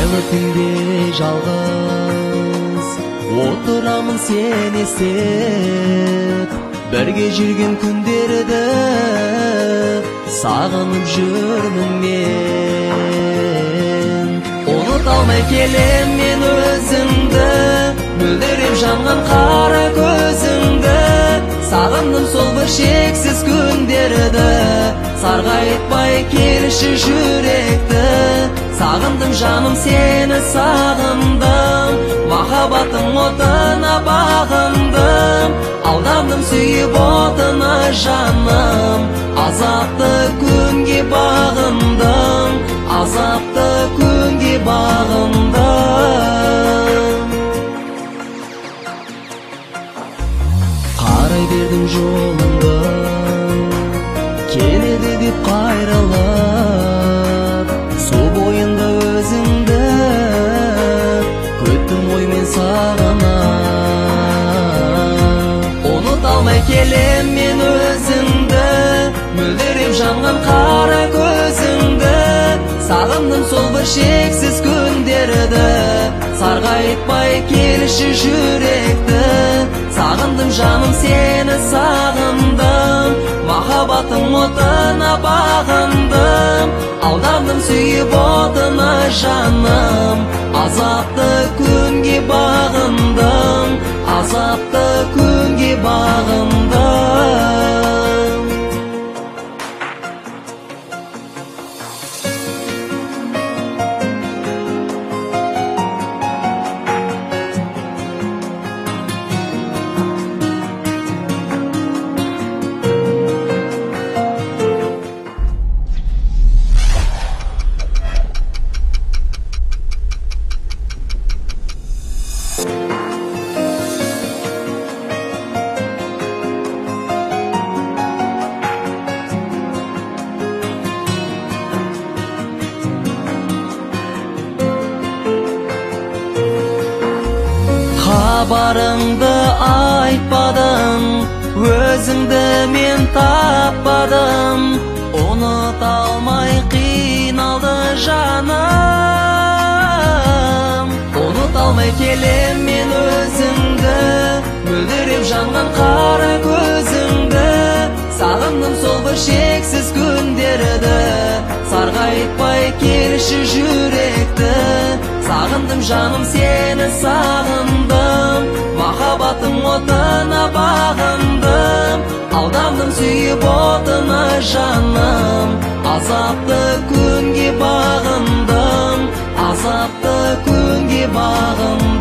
Айлы түнде жалғыз отырамын сен естеп, бірге жүрген күндерді сағынып жүрмін мен. Ұмыта алмай келем мен өзіңді, мөлдіреп жанған қара көзіңді. Сағындым сол бір шексіз күндерді, сарғайтпай келші жүректі. Сағындым жаным сені сағындым, махаббаттың отына бағындым. Алдандым сүйіп отына жаным, азапты күнге бағындым, азапты күнге бағындым. Қарай бердім жолыңды, келеді деп қайрылып, су бойында өзіңді күттім ғой мен сағынып. Ұмыта алмай келем мен өзіңді, мөлдіреп жанған қара көзіңді. Сағындым сол бір шексіз күндерді, сарғайтпай келші жүректі. Сағындым жаным сені сағындым, махаббаттың отына бағындым. Алдандым сүйіп отына жаным, азапты күнге бағындым, азапты күнге бағындым. Хабарыңды айтпадым, өзіңді мен таппадым. Ұмыта алмай қиналды жаным. Ұмыта алмай келем мен өзіңді, мөлдіреп жанған қара көзіңді. Сағындым сол бір шексіз күндерді, сарғайтпай келші жүректі. Сағындым жаным сені сағындым, махаббаттың отына бағындым. Алдандым сүйіп отына жаным, азапты күнге бағындым, азапты күнге бағындым.